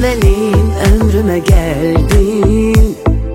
benim ömrüme geldin.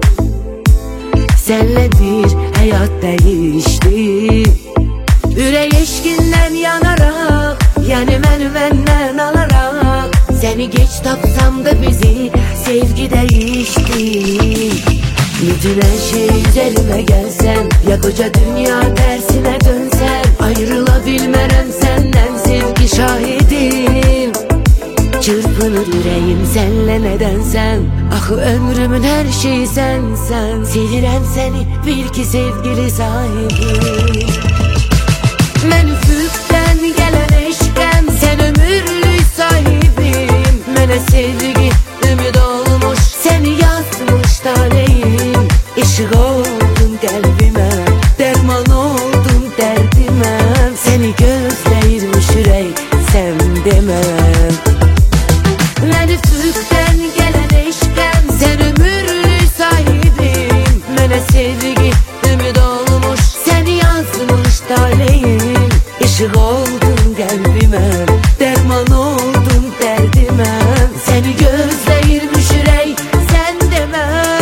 Senle bir hayat değişti. Ürək eşkindən yanarak, yani məni alarak, seni geç tapsam da bizi sevgi değişti. Bütün her şey üzerime gelsen, ya koca dünya tersine dönsen, ayrılabilmem senden sevgi şahidim. Çırpınır yüreğim senle nedensen, ah ömrümün her şeyi sensen. Sevirem seni bil ki sevgili sahibim. Mən üfüqdən gələn eşqəm, sen ömürlük sahibim. Mənə sevgi ümid olmuş, seni yazmış taleyim. İşıq oldun qəlbimə, dərman oldun dərdimə. Seni gözləyirmiş ürək, sən deməm. Mən üfüqdən gələn eşqəm, sen ömürlük sahibim. Mənə sevgi ümid olmuş, seni yazmış taleyim. İşıq oldun qəlbimə, dərman oldun dərdimə. Seni gözləyirmiş ürək, sən demə.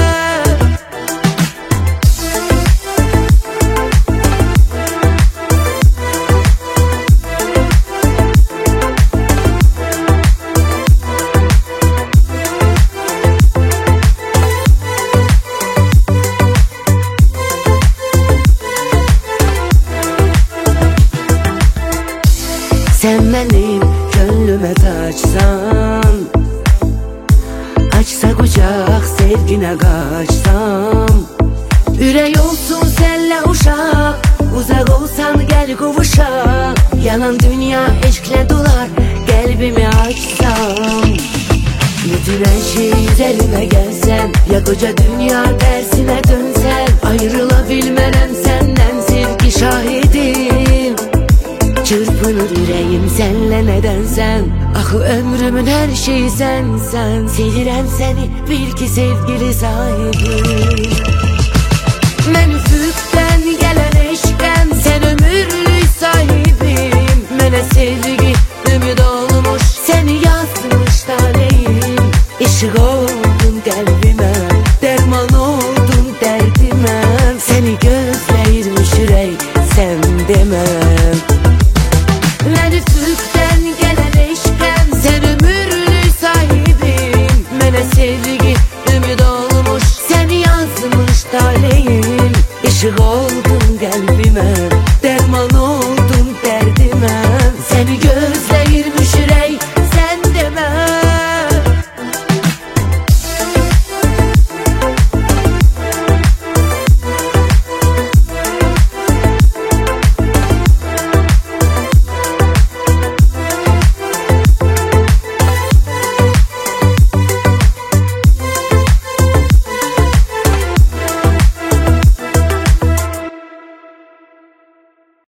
Sen benim gönlüme taçsan, açsa kucak sevgine kaçsam. Ürək olsun senle uşak, uzak olsan gel kavuşak. Yalan dünya eşkle dolar, kalbimi açsam. Bütün her şey üzerime gelsen, ya koca dünya tersine dönsen, ayrılabilmem senden sevgi şahidim. Çırpınır yüreğim senle nedensen, ah ömrümün her şeyi sensen. Sevirem seni bil ki sevgili sahibim. Mən üfüqdən gələn eşqəm, sen ömürlük sahibim. Mənə sevgi ümid olmuş, seni yazmış taleyim. İşıq oldun qəlbimə, dərman oldun dərdimə. Seni gözləyirmiş ürək, sən deməm.